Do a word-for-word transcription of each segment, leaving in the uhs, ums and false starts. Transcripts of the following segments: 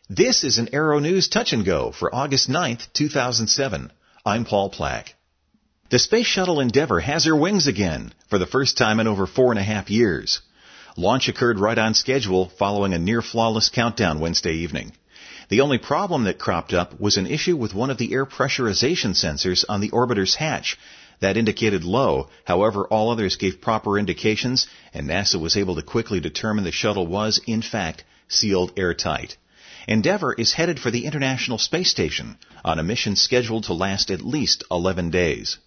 This is an Aero News Touch and Go for August ninth, two thousand seven. I'm Paul Plack. The Space Shuttle Endeavour has her wings again for the first time in over four and a half years. Launch occurred right on schedule following a near-flawless countdown Wednesday evening. The only problem that cropped up was an issue with one of the air pressurization sensors on the orbiter's hatch. That indicated low. However, all others gave proper indications, and NASA was able to quickly determine the shuttle was, in fact, sealed airtight. Endeavour is headed for the International Space Station on a mission scheduled to last at least eleven days.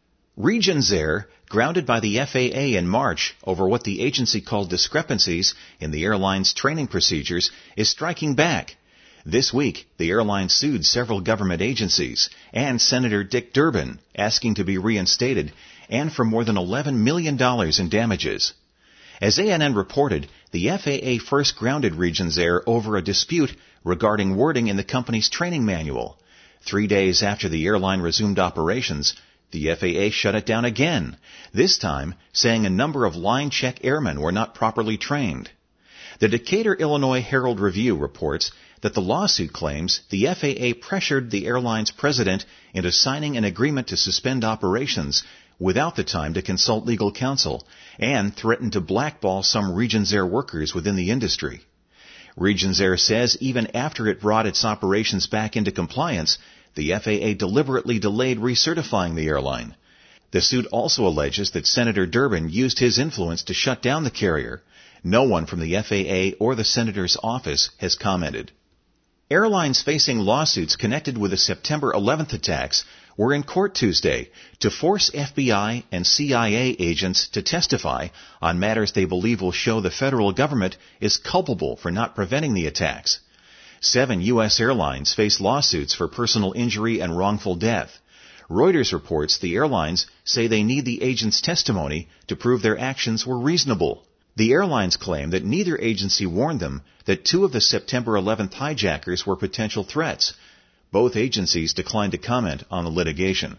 Regions Air, grounded by the F A A in March over what the agency called discrepancies in the airline's training procedures, is striking back. This week, the airline sued several government agencies and Senator Dick Durbin, asking to be reinstated and for more than eleven million dollars in damages. As A N N reported, the F A A first grounded Regions Air over a dispute regarding wording in the company's training manual. Three days after the airline resumed operations, the F A A shut it down again, this time saying a number of line check airmen were not properly trained. The Decatur, Illinois Herald Review reports that the lawsuit claims the F A A pressured the airline's president into signing an agreement to suspend operations without the time to consult legal counsel, and threatened to blackball some Regions Air workers within the industry. Regions Air says even after it brought its operations back into compliance, the F A A deliberately delayed recertifying the airline. The suit also alleges that Senator Durbin used his influence to shut down the carrier. No one from the F A A or the Senator's office has commented. Airlines facing lawsuits connected with the September eleventh attacks were in court Tuesday to force F B I and C I A agents to testify on matters they believe will show the federal government is culpable for not preventing the attacks. Seven U S airlines face lawsuits for personal injury and wrongful death. Reuters reports the airlines say they need the agents' testimony to prove their actions were reasonable. The airlines claim that neither agency warned them that two of the September eleventh hijackers were potential threats. Both agencies declined to comment on the litigation.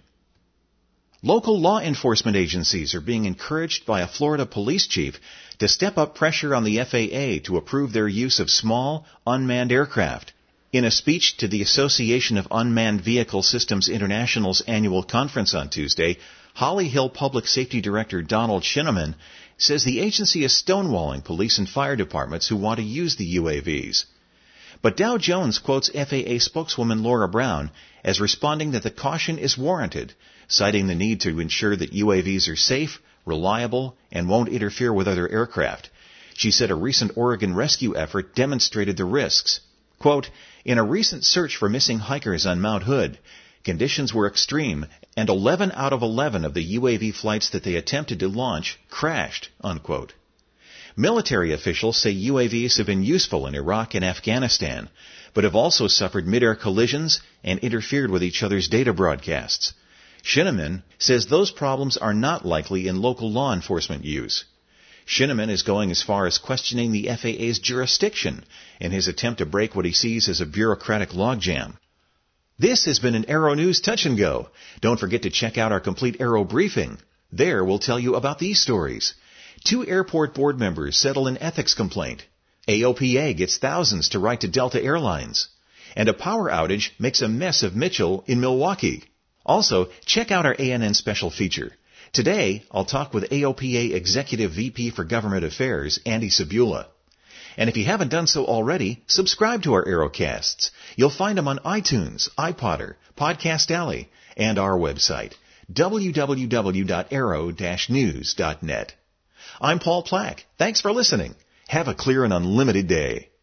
Local law enforcement agencies are being encouraged by a Florida police chief to step up pressure on the F A A to approve their use of small, unmanned aircraft. In a speech to the Association of Unmanned Vehicle Systems International's annual conference on Tuesday, Holly Hill Public Safety Director Donald Shinneman says the agency is stonewalling police and fire departments who want to use the U A Vs. But Dow Jones quotes F A A spokeswoman Laura Brown as responding that the caution is warranted, citing the need to ensure that U A Vs are safe, reliable, and won't interfere with other aircraft. She said a recent Oregon rescue effort demonstrated the risks. Quote, in a recent search for missing hikers on Mount Hood, conditions were extreme, and eleven out of eleven of the U A V flights that they attempted to launch crashed, unquote. Military officials say U A Vs have been useful in Iraq and Afghanistan, but have also suffered mid-air collisions and interfered with each other's data broadcasts. Shinneman says those problems are not likely in local law enforcement use. Shinneman is going as far as questioning the F A A's jurisdiction in his attempt to break what he sees as a bureaucratic logjam. This has been an Aero News Touch and Go. Don't forget to check out our complete Aero briefing. There we'll tell you about these stories. Two airport board members settle an ethics complaint. A O P A gets thousands to write to Delta Airlines. And a power outage makes a mess of Mitchell in Milwaukee. Also, check out our A N N special feature. Today, I'll talk with A O P A Executive V P for Government Affairs, Andy Sabula. And if you haven't done so already, subscribe to our Aerocasts. You'll find them on iTunes, iPodder, Podcast Alley, and our website, w w w dot aero dash news dot net. I'm Paul Plack. Thanks for listening. Have a clear and unlimited day.